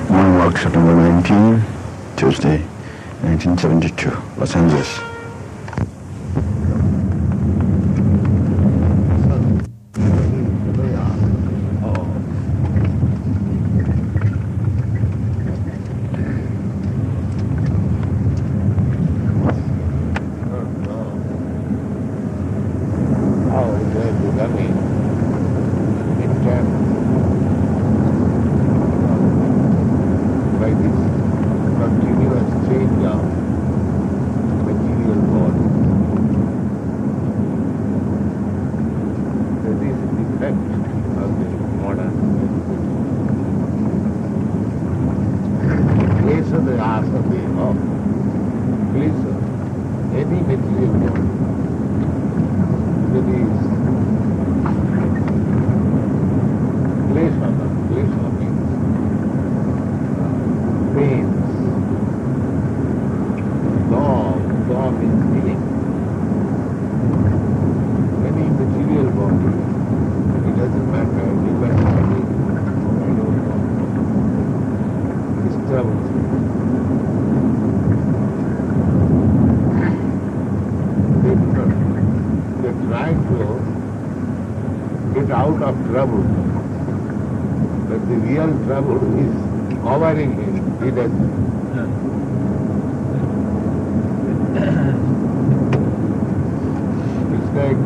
Morning Walk, September 19, Tuesday, 1972, Los Angeles. Trouble, but the real trouble is covering him. He doesn't. It's like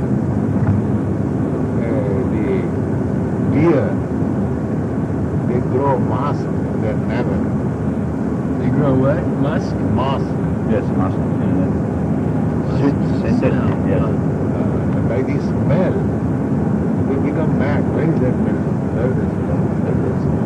the deer, they grow mask in their navel. They grow what? Musk? Mask. Yes, mask. By the smell, they become mad. Where is that smell? Where is that smell? Where is that smell?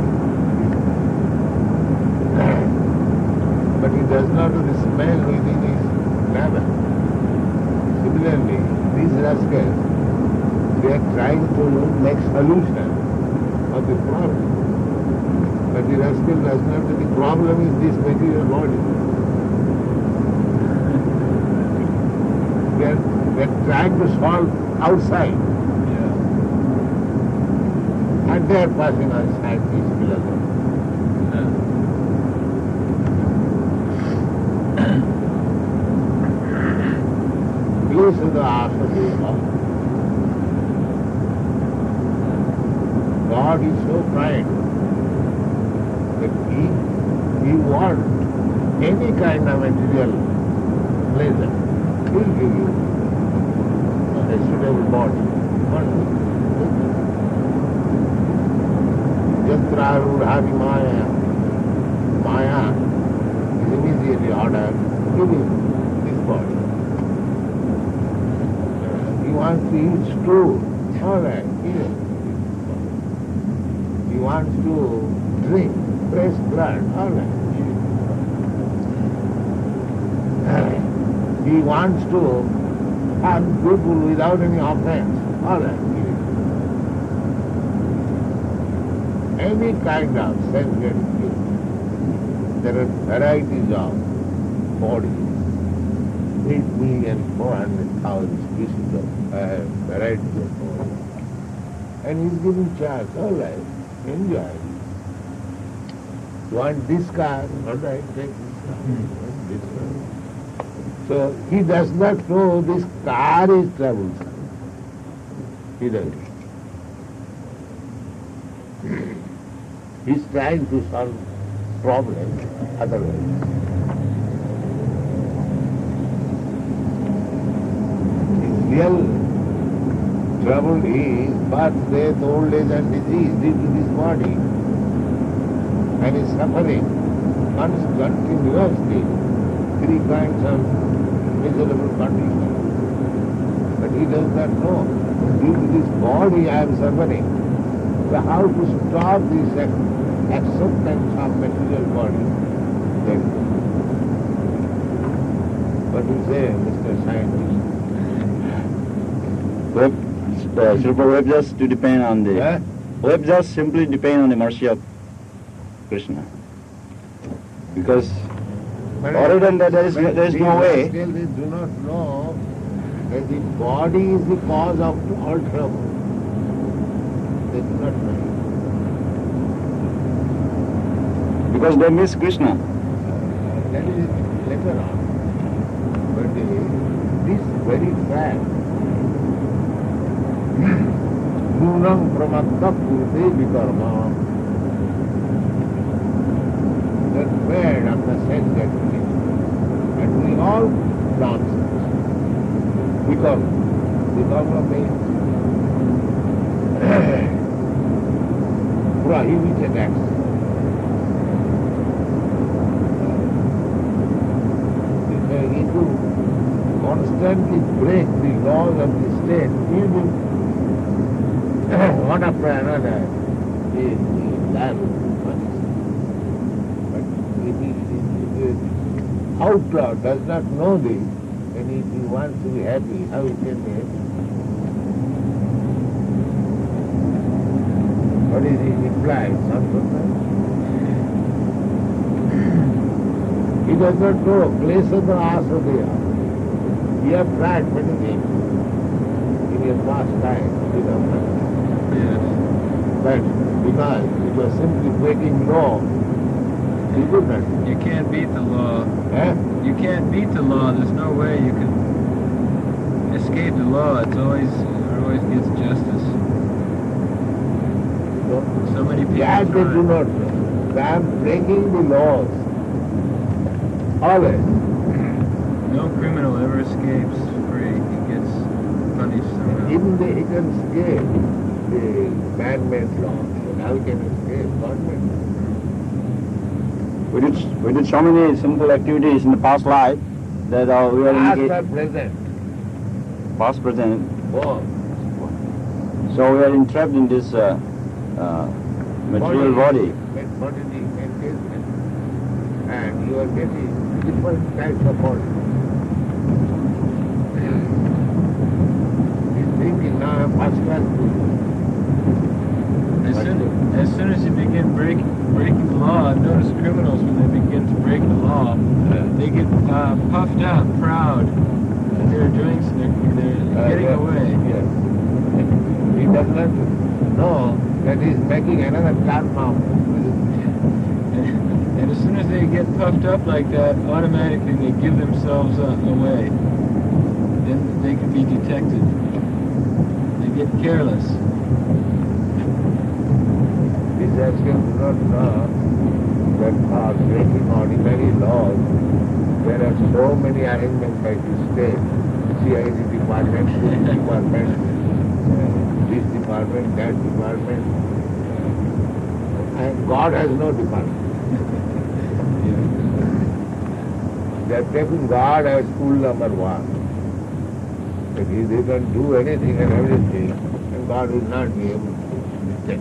But he does not do the smell within his navel. Similarly, these rascals, they are trying to make solution of the problem. But the rascal does not know the problem is this material body. They are trying to solve outside. And they are passing on scientists, philosophers. Please to the Asateva. God is so kind that He wants any kind of material pleasure. He will give you a suitable body. Yatra Rudhari Maya. Maya is immediately ordered to give him this body. He wants to eat stew. All right, here. He wants to drink fresh blood. All right. He wants to harm people without any offense. All right. Any kind of sense gratification. There are varieties of bodies. 8,400,000 species of varieties of bodies. And he's giving chance. All right, enjoy. You want this car? All right, take this car. This car. So he does not know this car is troublesome. He doesn't. He's trying to solve problems otherwise. His real trouble is birth, death, old age and disease due to this body. And his suffering continuously, 3 kinds of miserable conditions. But he does not know. Due to this body I am suffering. So how to stop this acceptance of material body? Then, what you say, Mr. Scientist? We have just to depend on the... We have just simply depend on the mercy of Krishna. Because other than that, there is no way. Still they do not know that the body is the cause of all trouble. They do not know. Because they miss Krishna. That is later on. But this very fact, Nunam Pramatta Purte Vikarma, that word of the sense that we and we all nonsense. Vikarma means prohibited acts. If you constantly break the laws of the state, you will one after another the land will be punished. But if the outlaw does not know this, then if he wants to be happy, how he can be happy? What is it implied? He does not know. Klesha Asadaya. He has tried many things in his past time. Yes. But because it was simply breaking law, he could not. You can't beat the law. Eh? You can't beat the law. There's no way you can escape the law. It always gets justice. So many people That they do try. not know. They are breaking the laws. Always. No criminal ever escapes free. He gets punished somehow. Even they can escape the man-made laws. But how can escape God-made laws? We did so many simple activities in the past life that we are Past or engaged, present. past, present. Both. So we are entrapped in this material body. Bodily engagement. And you are getting different types of body. He's thinking now I'm first class food. As soon as you begin breaking the law, I've noticed criminals when they begin to break the law, they get puffed up, proud that they're doing something, they're getting away. Yes. He does not know that he's making another karma. And as soon as they get puffed up like that, automatically they give themselves away. Then they can be detected. They get careless. These Ashkans do not know that are breaking ordinary laws. There are so many arrangements by the state, CID department, police department, this department, that department, and God has no department. They are taking God as school number one. If they can do anything and everything, and God will not be able to detect.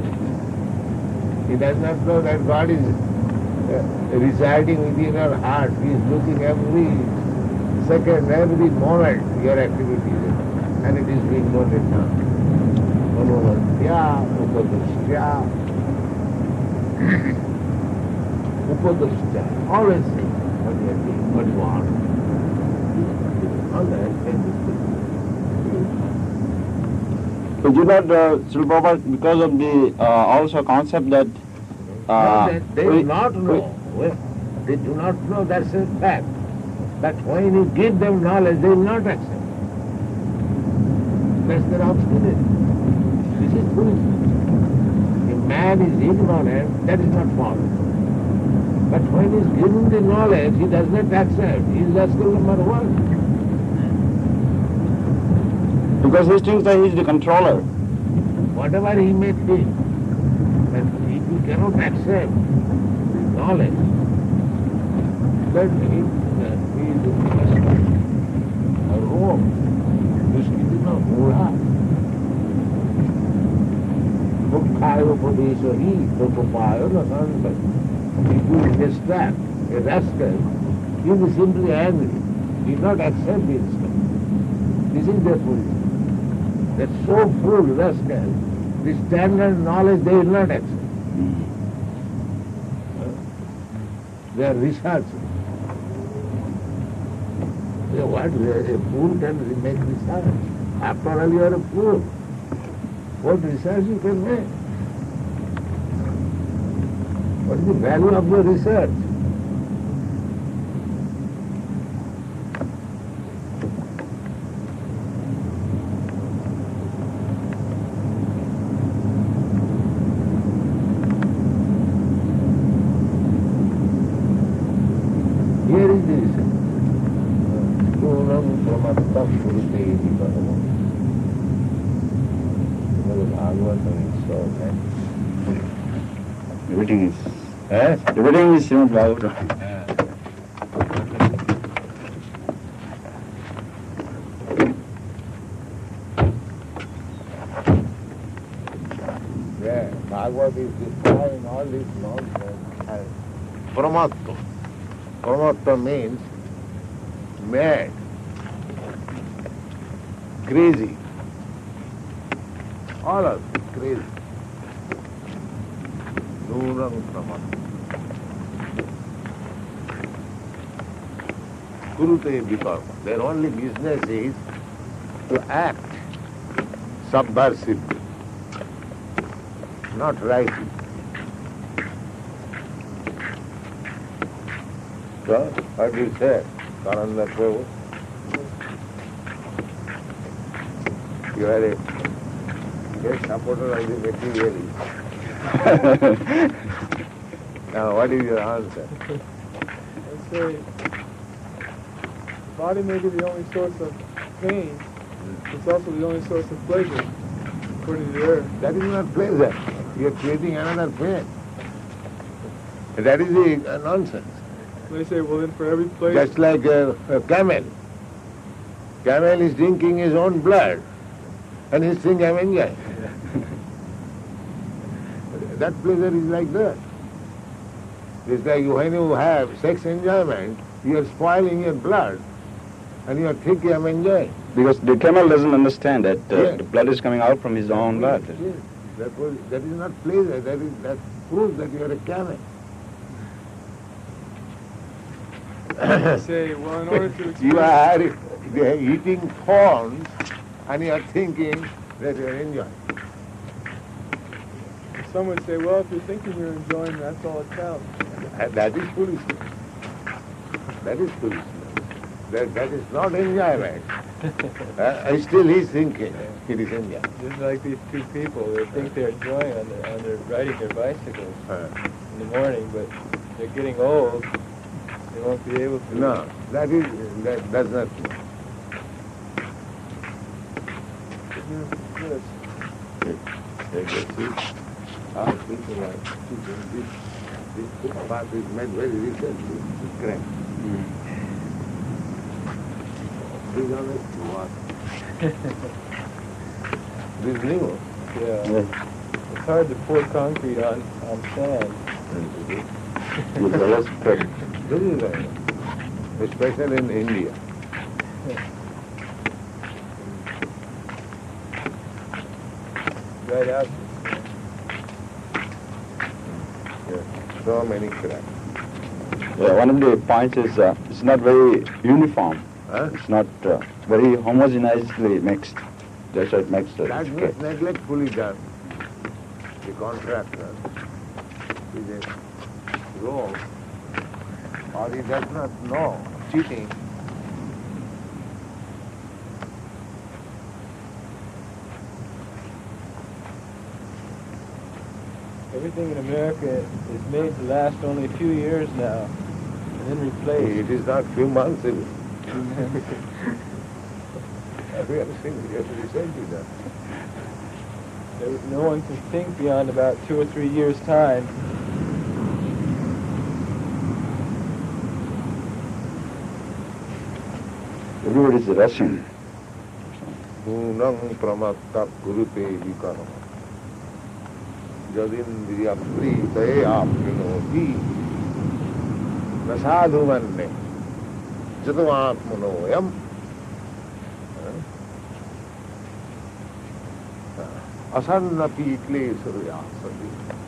He does not know that God is residing within your heart. He is looking every second, every moment your activities, and it is being noted now. Manuvantya, Upadrishya, Upadrishya, always say what you are doing, what you want. All that can be good. So you know, Srila Prabhupada, because of the also concept that They do not know. They do not know, that's a fact. But when you give them knowledge, they will not accept. That's their obstinate. This is foolishness. If man is ignorant, that is not false. But when he is given the knowledge, he does not accept. He is rascal number one. because he thinks that he is the controller. Whatever he may think, but if he cannot accept the knowledge, then he is a wrong. This is not mula. Mukhayo padesha hi, topayo na santa. If you distract a rascal, he will be simply angry. He will not accept the instruction. This is their foolishness. They're so full, rascal. The standard knowledge they will not accept. They are researchers. What? A fool can make research. After all, you are a fool. What research you can make? What is the value of your research? Here is the research. Sthūlam pramatta kurute iti paramo. Everything is. Eh? Everything is Srimad Bhagavatam. Yeah, Bhagavad is destroying all this nonsense. Pramatta. Pramatta means mad, crazy. All of it, crazy. Nūnam pramatta. Kurute vikarma. Their only business is to act subversively, not rightly. So, what do you say, Karanda Prabhu? You are a great supporter of the materialist. Now, what is your answer? I say, body may be the only source of pain, it's also the only source of pleasure, according to the earth. That is not pleasure. You are creating another pain. That is the nonsense. They say, well then for every pleasure... Just like a camel. Camel is drinking his own blood, and he's saying, I'm enjoying. That pleasure is like that. It's like when you have sex enjoyment, you are spoiling your blood, and you are thinking, I'm enjoying. Because the camel doesn't understand that Yes. the blood is coming out from his own blood. Yes. That is not pleasure, that proves that you are a camel. They say, well in order to You experience... are eating thorns, and you are thinking that you are enjoying. Some would say, well if you're thinking you're enjoying, that's all it counts. And that is foolishness. That is foolishness. That is not enjoyment. Still he is thinking it is enjoyment. Just like these two people, they think they're enjoying on their riding their bicycles in the morning, but they're getting old. They won't be able to. No, that does not mean. People are teaching this footpath is made very recently. It's correct. This is honest what? This is new. Yeah. It's hard to pour concrete on sand. This is especially in India. Right out. So many cracks. Yeah, one of the points is it's not very uniform. Huh? It's not very homogeneously mixed. That's why it makes it. That means neglectfully done. The contractor is a rogue, or he does not know, cheating. Everything in America is made to last only a few years now, and then replaced. It is not few months ago. We have recently done. No one can think beyond about 2 or 3 years' time. Everybody's rushing. Nūnam pramatta kurute vikarma. Jadindriya pritaye aprinoti. Nasadhu manne. Jatavatmanoyam. Asannapi klesarya sati.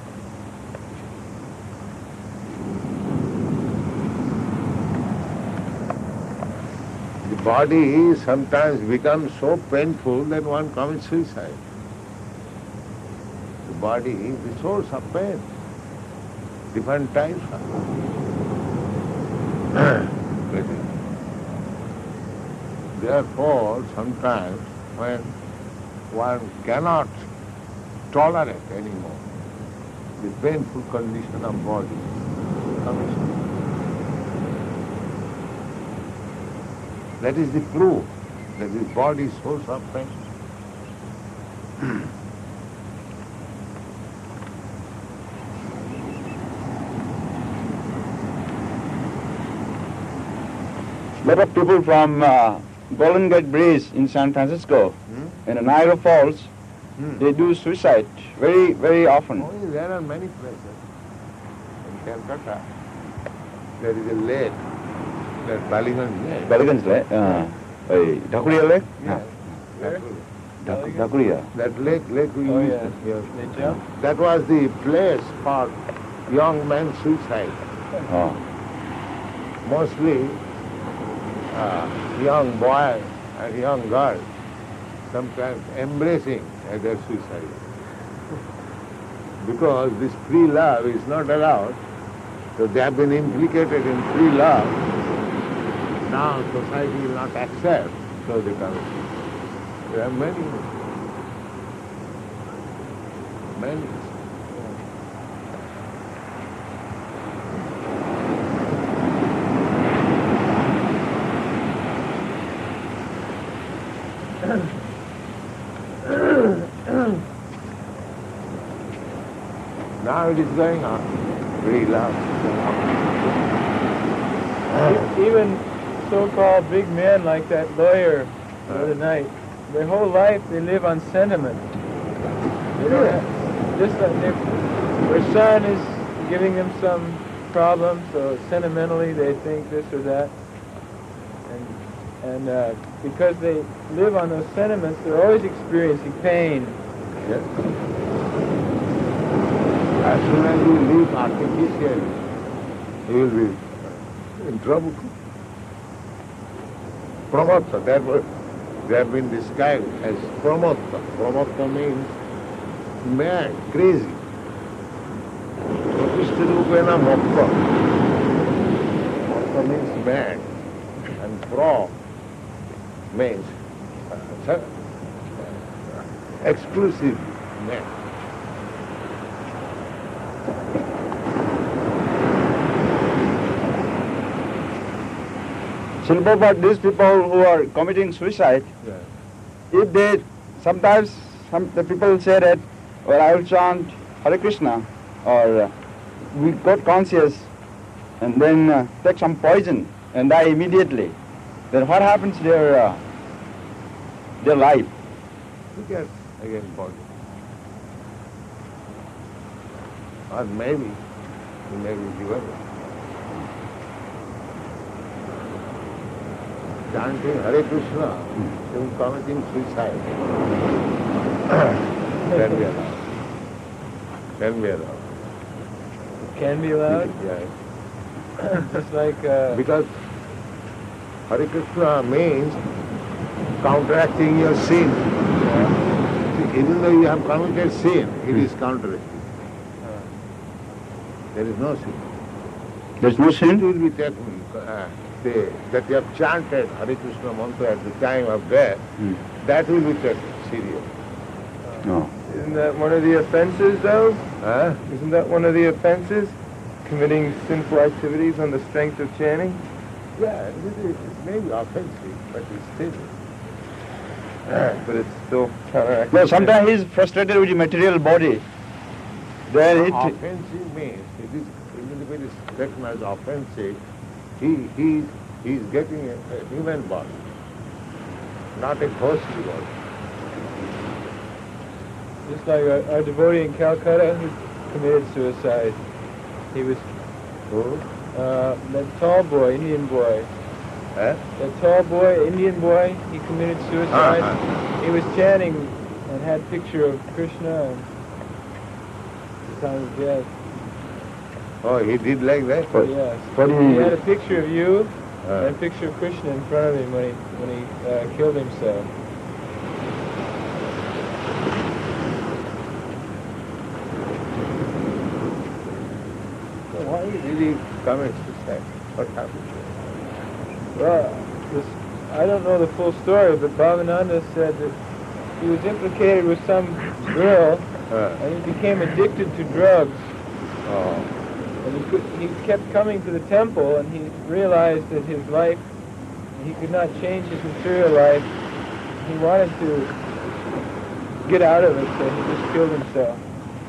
The body sometimes becomes so painful that one commits suicide. The body is the source of pain. different types are. Therefore, sometimes when one cannot tolerate anymore the painful condition of body, that is the proof that the body is so suffering. A lot of people from Golden Gate Bridge in San Francisco and Niagara Falls, they do suicide very, very often. Oh, there are many places. In Calcutta, there is a lake, that Baliganj Lake. Baliganj Lake? Dhakuria Lake? Yes. Dhakuria. That lake we used to hear. They jump? That was the place for young men suicide. Oh. Mostly young boy and young girl, sometimes embracing their suicide. Because this free love is not allowed, so they have been implicated in free love. Now society will not accept, so they come. There are many. Now it is going on. Free love. Even so-called big men like that lawyer the other night, their whole life they live on sentiment. They don't have, just like their son is giving them some problem, so sentimentally they think this or that. And because they live on those sentiments, they're always experiencing pain. Yes. As soon as you live artificially, you will be in trouble. Pramokta, they have been described as pramokta. Pramokta means mad, crazy. Pratishtharupena mokta. Mokta means mad. And pra means exclusive mad. Shilpa, but these people who are committing suicide, if they, sometimes the people say that, well, I will chant Hare Krishna, or we got conscious and then take some poison and die immediately, then what happens to their life? You get again body. Or maybe you may be given. Chanting Hare Krishna, even committing suicide. Can be allowed. Can be allowed. It can be allowed? Yes. Just like... Because Hare Krishna means counteracting your sin. See, even though you have committed sin, it is counteracting. There is no sin. There's no It sin? will be taken, that you have chanted Hare Krishna mantra at the time of death, that will be taken serious. No. Isn't that one of the offenses, though? Huh? Isn't that one of the offenses? Committing sinful activities on the strength of chanting? Yeah, it may be offensive, but it's still. But it's still counteracting. No, sometimes he's frustrated with the material body. Then it... Offensive means, even if it is taken as offensive, he is getting a human body, not a ghostly body. Just like our devotee in Calcutta who committed suicide. He was Who? that tall boy, Indian boy. Eh? That tall boy, Indian boy, he committed suicide. He was chanting and had a picture of Krishna and the time of death. Oh, he did like that? Yes. But He had a picture of you Ah. and a picture of Krishna in front of him when he killed himself. So why he really commit suicide? What happened? Well, I don't know the full story, but Bhavananda said that he was implicated with some girl, and he became addicted to drugs. Oh. And he kept coming to the temple, and he realized that his life, he could not change his material life. He wanted to get out of it, so he just killed himself.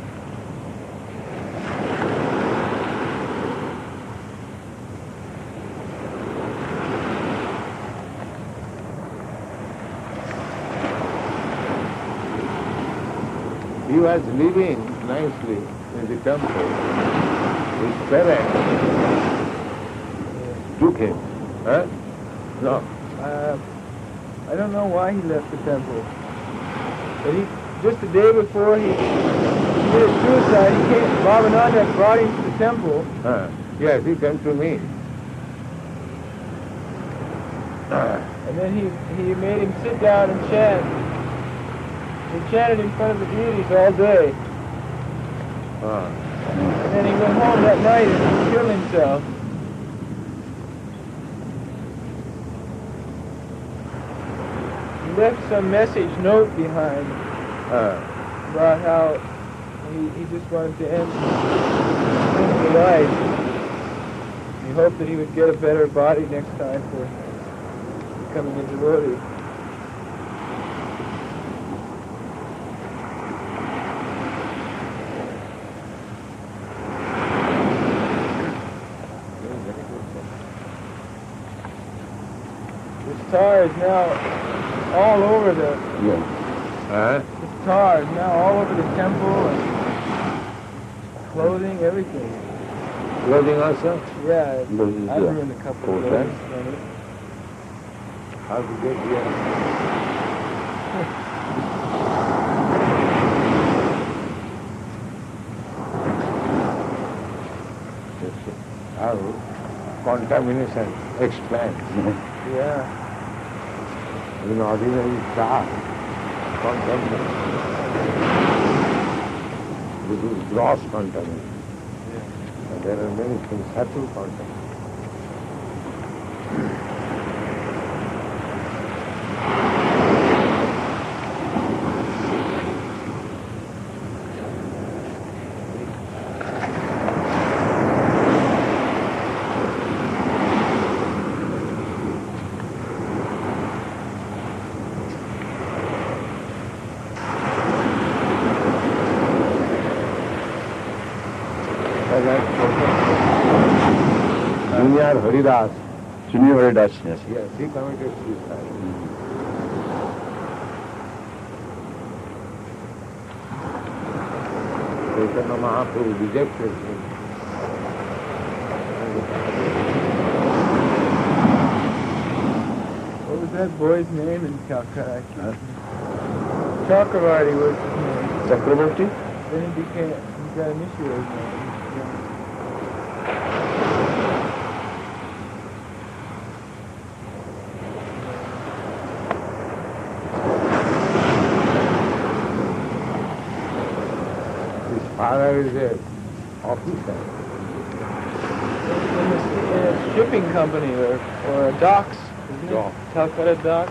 He was living nicely in the temple. His parents took him. Huh? No. I don't know why he left the temple. But just the day before he committed suicide, Bhavananda brought him to the temple. Yes, he came to me. And then he made him sit down and chant. He chanted in front of the deities all day. And then he went home that night and killed himself. He left some note behind about how he just wanted to end his life. He hoped that he would get a better body next time for becoming a devotee. The tar is now all over the tar is now all over the temple, and clothing, everything. Clothing also? Yeah, I've ruined a couple of clothes. How to get here? How contamination explains. Yeah. In ordinary car, contamination. This is gross contamination. Yeah. And there are many things, subtle contamination. Junior Haridas. Junior Haridas, yes. Yes, he committed suicide. Chaitanya Mahaprabhu rejected him. What was that boy's name in Calcutta? Chakravarti was his name. Chakravarti? Then he got initiated. Father is an officer. In a shipping company or a docks, isn't it? Calcutta docks.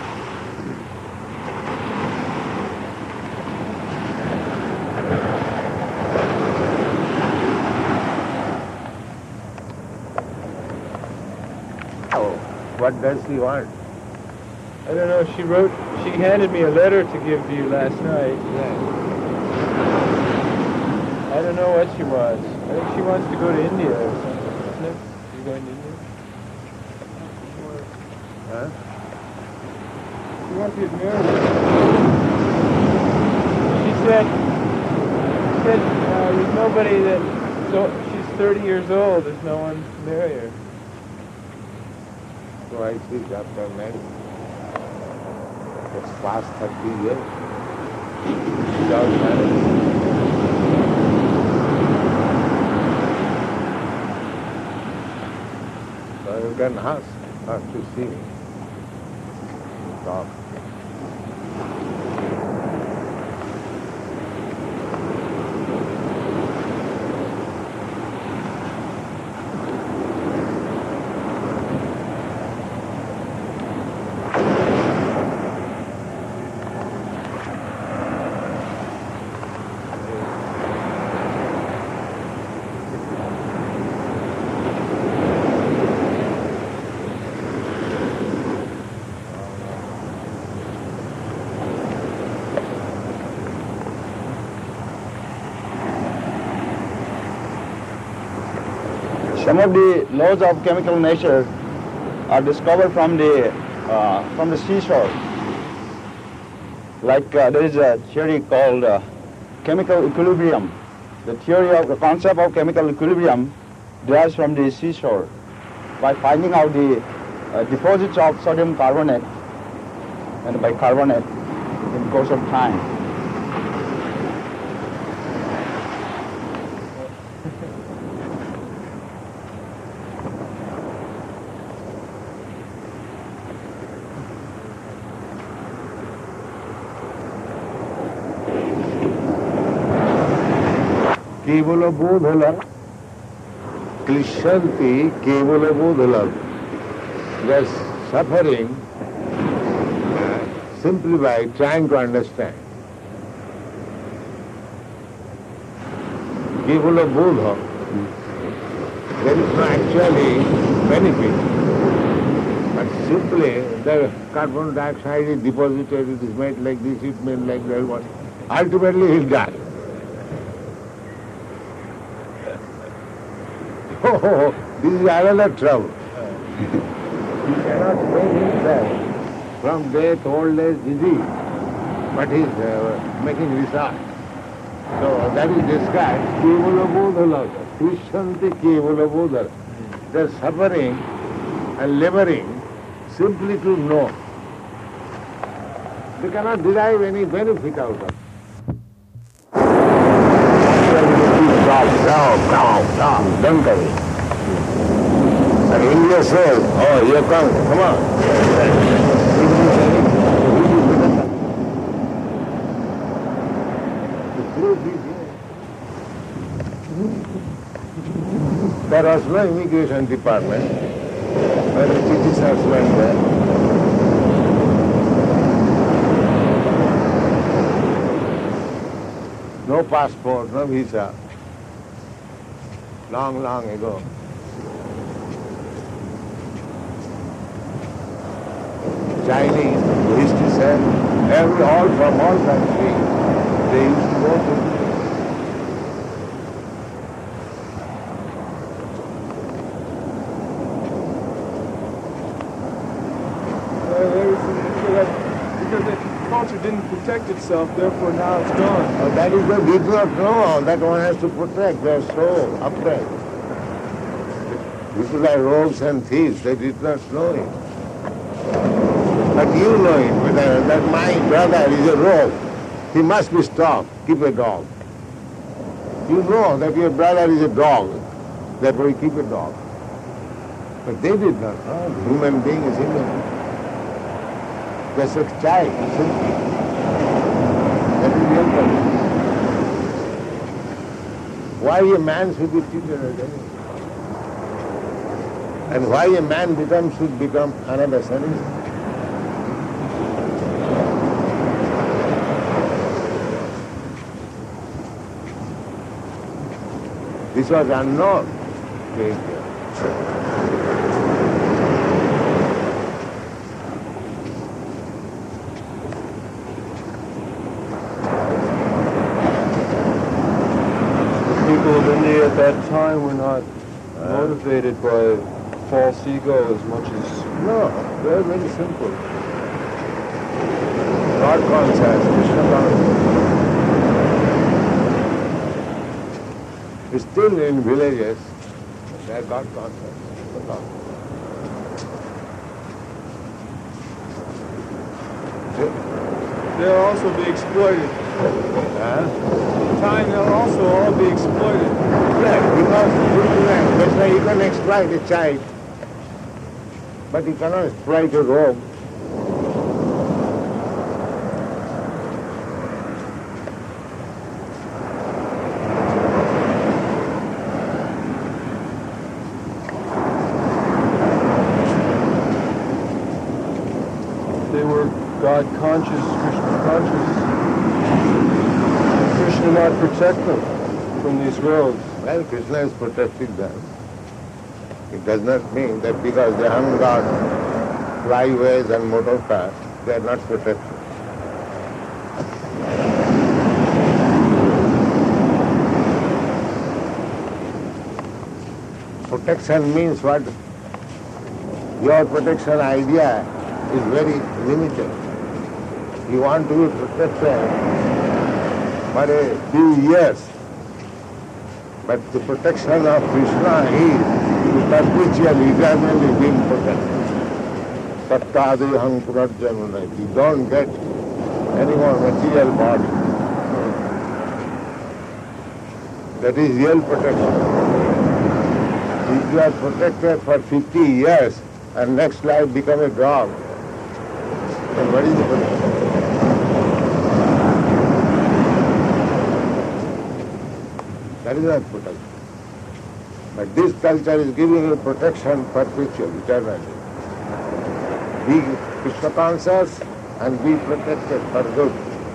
Oh, what does he want? I don't know. She handed me a letter to give to you last night. Yeah. I don't know what she wants. I think she wants to go to India or something, isn't it? You going to India? Huh? She wants to get married. She said there's nobody that, so she's 30 years old, there's no one to marry her. So I see after marriage. It's past 30 years. Without marriage. So you can ask her to see. Talk. Some of the laws of chemical nature are discovered from the seashore. Like there is a theory called chemical equilibrium. The concept of chemical equilibrium derives from the seashore by finding out the deposits of sodium carbonate and bicarbonate in the course of time. केवल बोध हल क्लिश्यन्ति केवल बोध हल They are suffering simply by trying to understand. Kevala bodha, there is no actually benefit, but simply the carbon dioxide is deposited, it is made like this, it made like that. Ultimately he will die. Oh, this is another trouble. He cannot save himself from death, old age, disease, but he is making research. So that is described, Kevala bodhala, Krishyanti Kevala bodhala. They are suffering and laboring simply to know. They cannot derive any benefit out of it. Don't worry. And India says, oh, you come on. There was no immigration department when the Britishers went there. No passport, no visa. Long, long ago. Chinese, history said, all from all countries, they used to go to. Because the culture didn't protect itself, therefore now it's gone. That is they did not know that one has to protect. They are so upright. People are rogues and thieves, they did not know it. But you know it, that my brother is a rogue. He must be stopped. Keep a dog. You know that your brother is a dog, therefore you keep a dog. But they did not know. The human being is human. Just a child, simply. That is real problem. Why a man should be treated as anything? And why a man should become another service? This was unknown. At that time were not motivated by false ego as much as... No, very, very simple. God conscious, Krishna conscious. Still in villages, they are God conscious. They'll also be exploited. Time they'll also all be exploited. Yeah, because that's why you can exploit a child, but you cannot exploit a rogue. They were God conscious, Krishna conscious. Krishna not protect them from these roads. Well, Krishna is protecting them. It does not mean that because they haven't got flyways and motor cars, they are not protected. protection means what? Your protection idea is very limited. You want to be protected for a few years. But the protection of Krishna is perpetually, eternally being protected. Sattadeham punarjanmana. You don't get any more material body. That is real protection. If you are protected for 50 years and next life become a dog, then what is the protection? That is not protection. But this culture is giving you protection perpetually, eternally. Be Krishna conscious and be protected for good.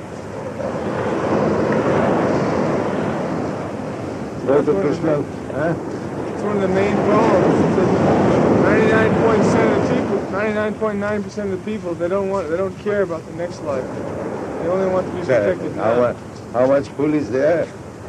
Go to Krishna. It's one of the main problems. 99% of the people, 99.9% of the people, they don't care about the next life. They only want to be protected now. How much fool is there?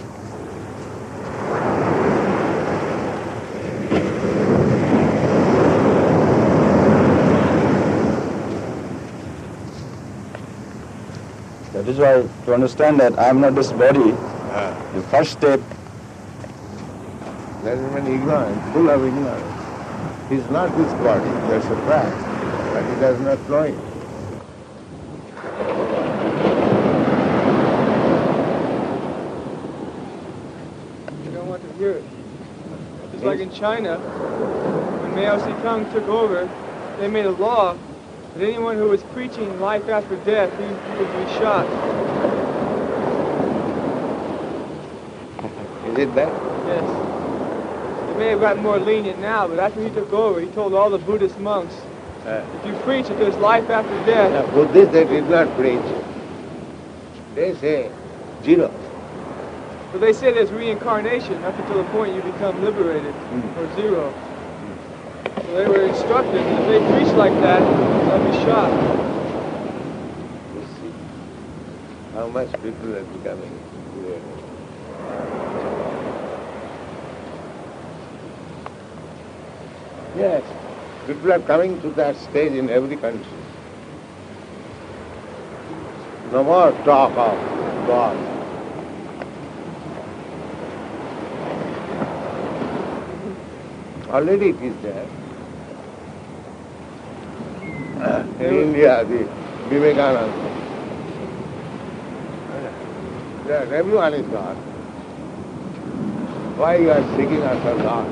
That is why, to understand that I am not this body, the first step. There is an ignorant, full of ignorance. He is not this body, that's a fact, but he does not know it. They don't want to hear it. Just like in China, when Mao Zedong took over, they made a law that anyone who was preaching life after death, he would be shot. Is it that? Yes. They may have gotten more lenient now, but after he took over, he told all the Buddhist monks, if you preach that there's life after death... Buddhists, they did not preach. They say zero. But they say there's reincarnation up until the point you become liberated, or zero. So they were instructed that if they preach like that, they'll be shot. You see how much people are becoming aware. Yes, people are coming to that stage in every country. No more talk of God. Already it is there. In India, the Vivekananda. Yes, everyone is God. Why you are seeking after God?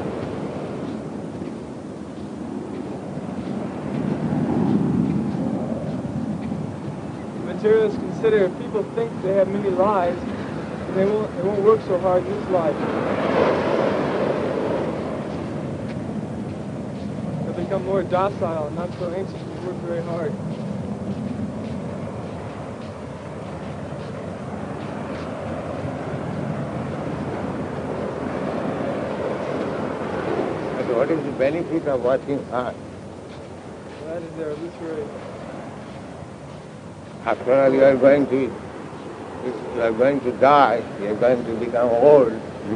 Materialists consider if people think they have many lives, they won't work so hard in this life. They'll become more docile and not so anxious to work very hard. But what is the benefit of working hard? That is their illusory. After all, you are going to die, you are going to become old.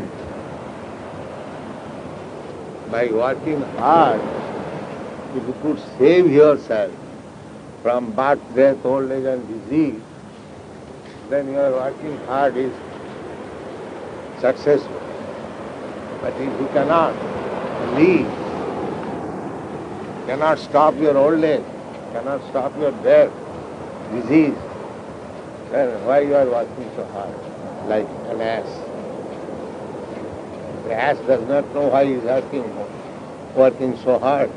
By working hard, if you could save yourself from birth, death, old age and disease, then your working hard is successful. But if you cannot leave, cannot stop your old age, cannot stop your death, disease, then why you are working so hard, like an ass? The ass does not know why he is working so hard.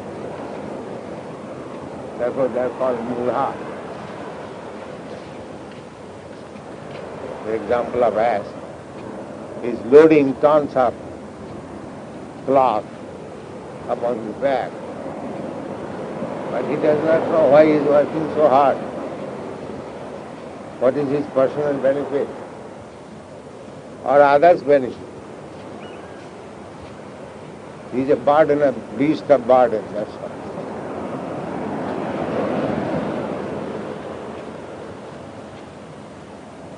Therefore they are called mulha. The example of ass is loading tons of cloth upon his back, but he does not know why he is working so hard. What is his personal benefit or others' benefit? He is a burden, a beast of burden, that's all.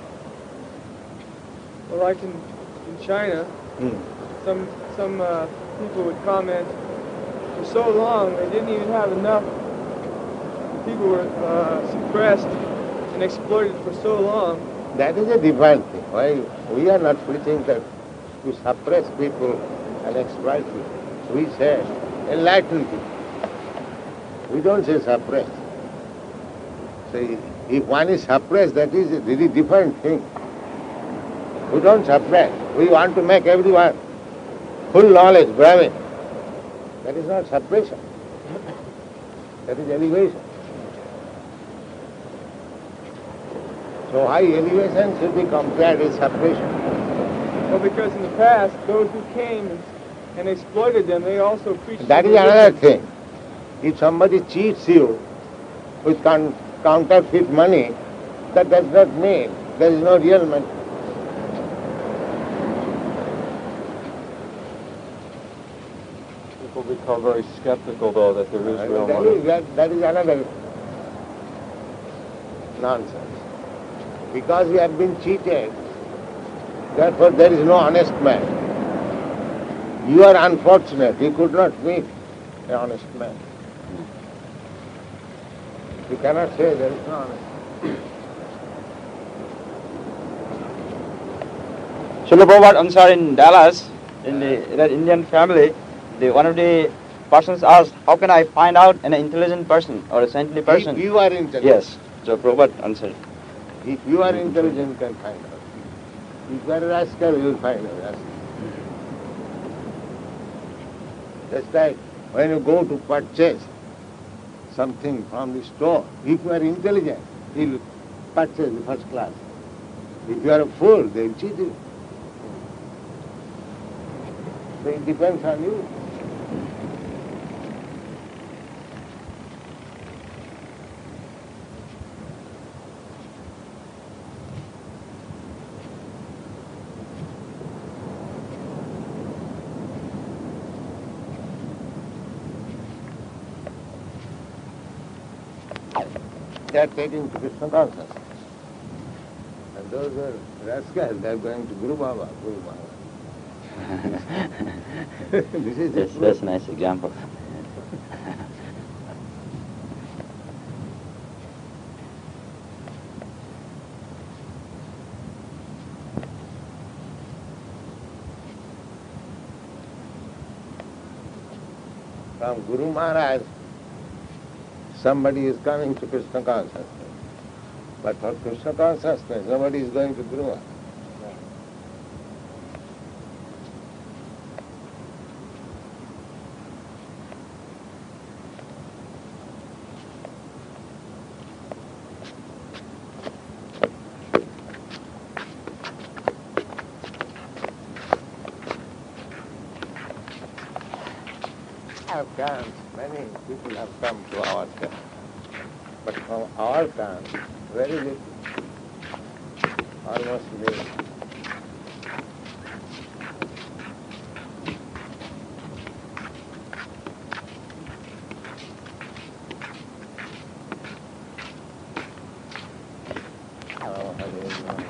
Well, like in China, some people would comment, for so long they didn't even have enough. People were suppressed and exploited for so long. That is a different thing. Why we are not preaching that to suppress people and exploit people. We say enlighten people. We don't say suppress. So if one is suppressed, that is a really different thing. We don't suppress. We want to make everyone full knowledge, Brahmin. That is not suppression. That is elevation. So high elevation should be compared with suppression. Well, because in the past, those who came and exploited them, they also preached... That is another thing. If somebody cheats you with counterfeit money, that does not mean there is no real money. People become very skeptical, though, that there is real money. That is another nonsense. Because we have been cheated, therefore there is no honest man. You are unfortunate. You could not meet an honest man. You cannot say there is no honest man. Srila Prabhupada answered in Dallas, in that Indian family, one of the persons asked, how can I find out an intelligent person or a saintly person? If you are intelligent. Yes, so Prabhupada answered. If you are intelligent, you can find out. If you are a rascal, you will find out rascal. Just like when you go to purchase something from the store, if you are intelligent, you will purchase the first class. If you are a fool, they will cheat you. So it depends on you. They are taking to Krishna consciousness. And those who are rascals, they are going to Guru Baba, Guru Baba. This is Yes, that's a nice example. From Guru Maharaj, somebody is coming to Krishna consciousness. But for Krishna consciousness, nobody is going to Guru Maharaj. Our camps, many people have come to our camp. But from our camp, very little. Almost little. Oh, Hare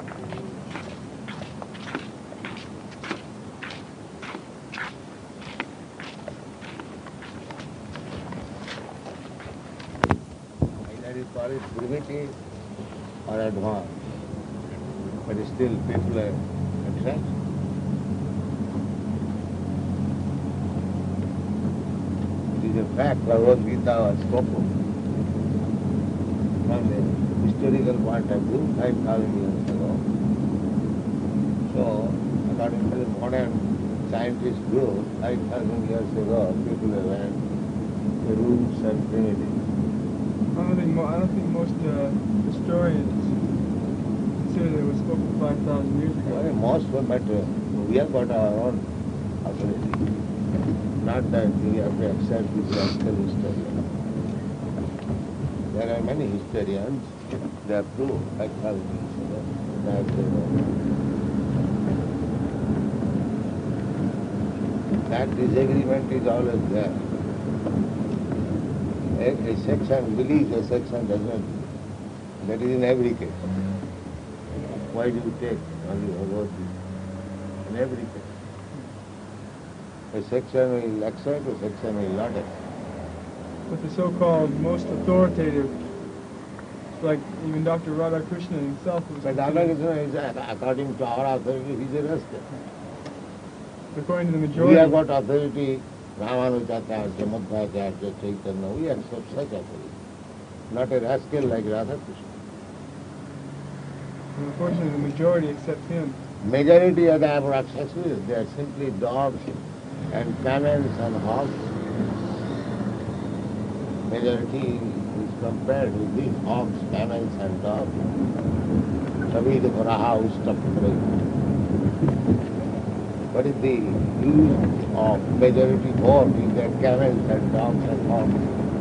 call it primitive or advanced, but still people are attracted. It is a fact, Bhagavad Gita was spoken from the historical point of view 5,000 years ago. So, according to the modern scientist view, 5,000 years ago, people have learned the rules and primitives. I don't think most historians consider that it was spoken 5,000 years ago. Well, most were, but we have got our own authority. Not that we have to accept the classical history. There are many historians, they have proved 5,000 years ago that that disagreement is always there. A section believes, a section does not. That is in every case. Why do you take only about this? In every case. A section will accept, a section will not accept. But the so-called most authoritative, like even Dr. Radhakrishnan himself was. But Radhakrishnan is, according to our authority, he is a rascal. According to the majority. We have got authority, Ramanujakarya, Madhvacharya, Chaitanya, we accept such authority. Not a rascal like Radhakrishnan. And unfortunately, the majority accepts him. Majority of the Rakshasas, they are simply dogs and camels and hogs. Majority is compared with these hogs, camels and dogs. Sabhi dekho raha ustap kare. What is the use of majority vote in that camels and dogs and hogs?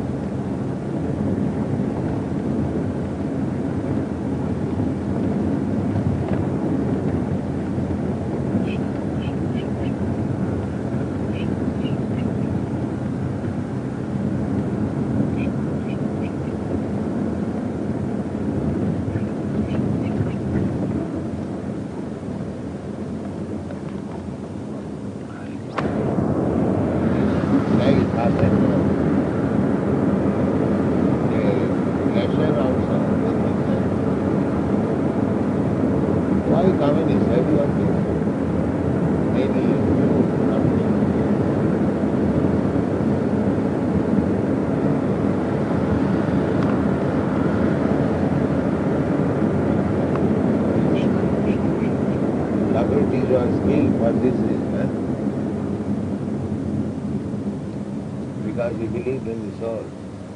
Because he believed in the soul,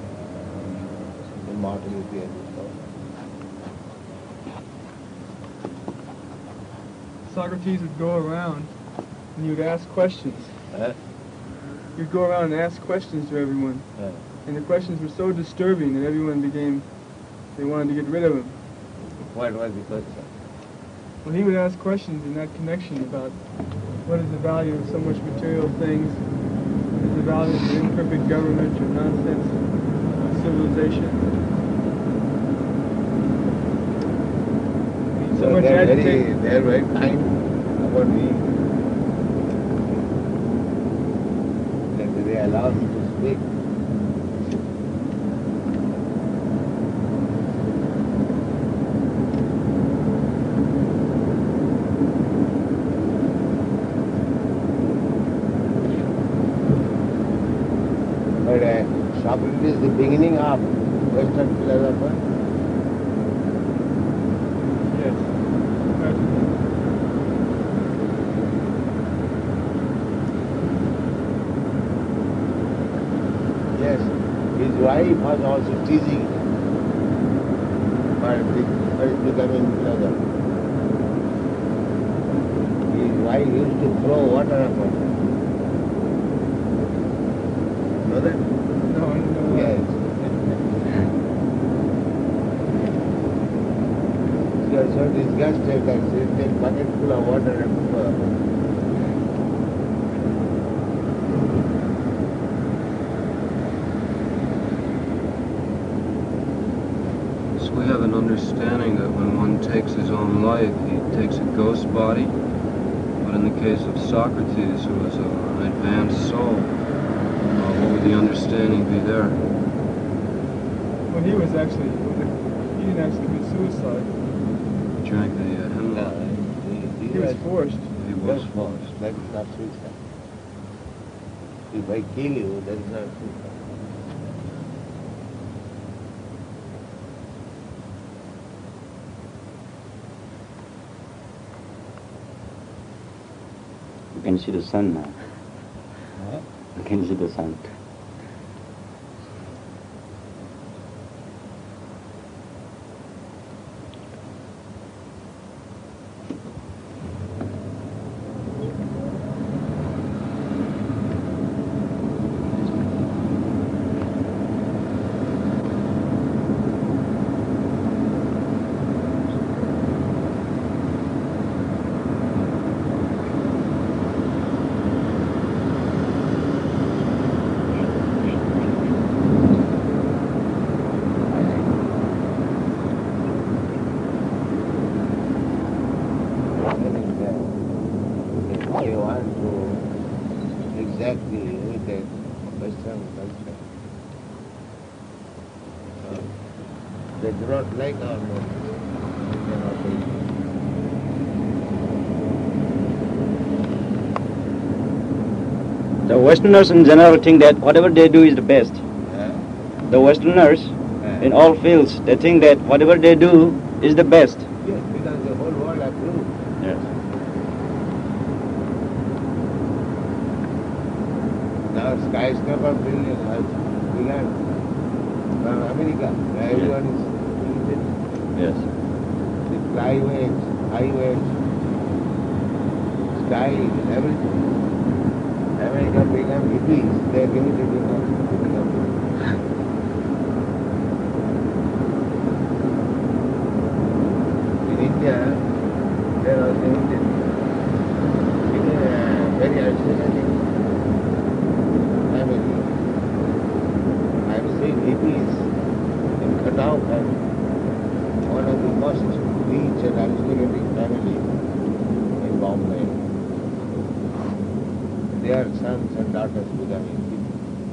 immortality of the soul. Socrates would go around and he would ask questions. He'd go around and ask questions to everyone. And the questions were so disturbing that everyone they wanted to get rid of him. What was the question? Well, he would ask questions in that connection about what is the value of so much material things, what is the value of an imperfect government or nonsense civilization. So much agitation. They are very kind about me. And they allow me to speak. But Socrates is the beginning of Western philosophy. Yes. Yes, his wife was also teasing him for becoming philosopher. His wife used to throw water upon him. Know that? No, Yes. She was so disgusted that she would take a bucket full of water and throw upon him. So we have an understanding that when one takes his own life, he takes a ghost body. But in the case of Socrates, who was an advanced soul, what would the understanding be there? Well, he didn't actually commit suicide. He drank the hemlock. He was forced. He was forced. That is not suicide. If I kill you, that is not suicide. You can see the sun now. Huh? You can see the sun. exactly imitate Western culture. They do not like our movement. They cannot take it. The Westerners in general think that whatever they do is the best. The Westerners in all fields, they think that whatever they do is the best. Yes, because the whole world approves. Yes. Now skyscraper building has begun from America. Everyone is doing it. Yes. The flyways, highways, sky, everything. America become hippies. They are imitating us. In India, they are also imitating. It is very isolating family. I have seen hippies in Khatau family, one of the most rich and aristocratic family in Bombay. Their sons and daughters becoming hippies.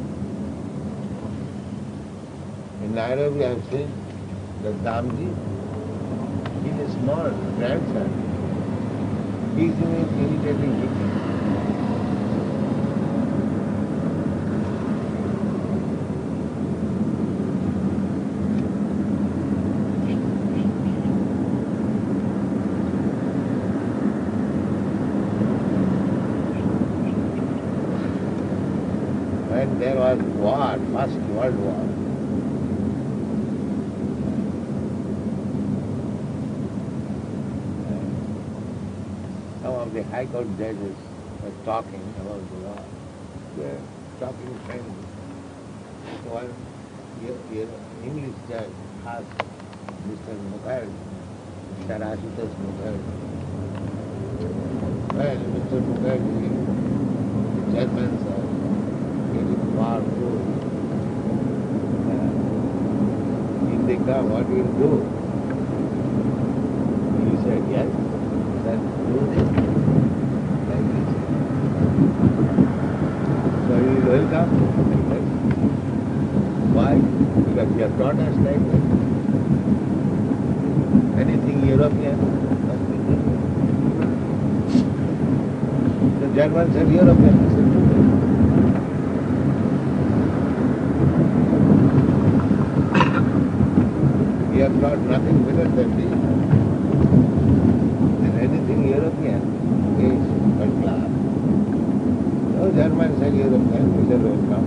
In Nairobi, I have seen that Damji, his small grandson, he is imitating hippies. When there was war, First World War, some of the High Court judges were talking about the war. They were talking friendly. One English judge asked Mr. Mukherjee, Mr. Ashutosh Mukherjee, well, Mr. Mukherjee, the Germans are getting powerful. If they come, what will you do? He said, yes, sir, do this. Like this. So he will welcome. Yes. Why? Because he has taught us like that. Anything European must be good. The Germans and Europeans must be good. We have got nothing better than this. And anything European is first class. No Germans and Europeans, we shall welcome.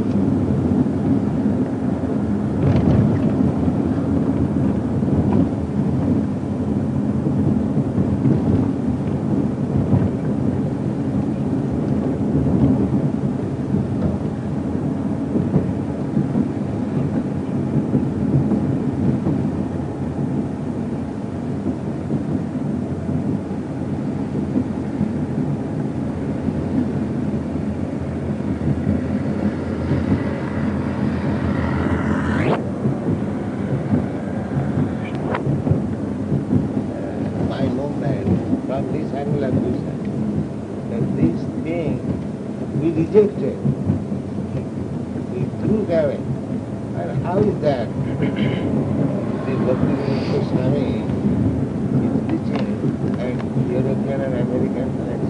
My movement from this angle of vision, that this thing we rejected, we threw it away. And how is that? The Bhakti Goswami is teaching, and European and American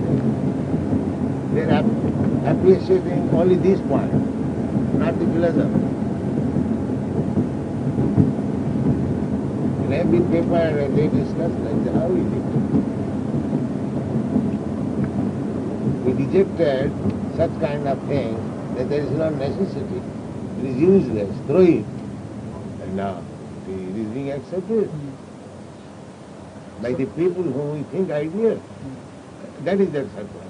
they are appreciating only this point, not the philosophy. In every paper they discuss like that. How is it? We rejected such kind of thing that there is no necessity. It is useless. Throw it. And now it is being accepted by the people whom we think ideal. That is their surprise.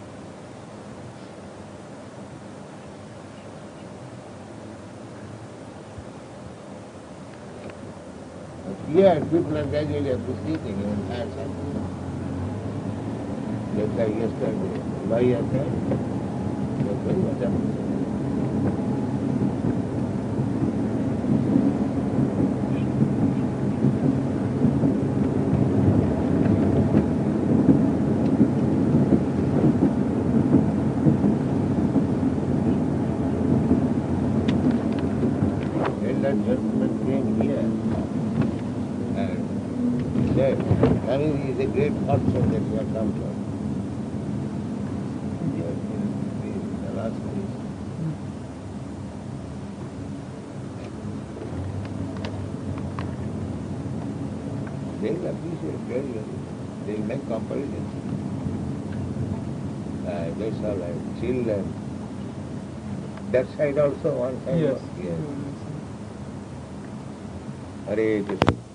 Here people are gradually appreciating even higher something. Just like yesterday, Bhaiya said, they are very much appreciated. is a great fortune that you have come from. You have been in the last place. They will appreciate very well. They will make comparisons. That's all right. Children. That side also, one side. Yes. Yes. Hare Krishna.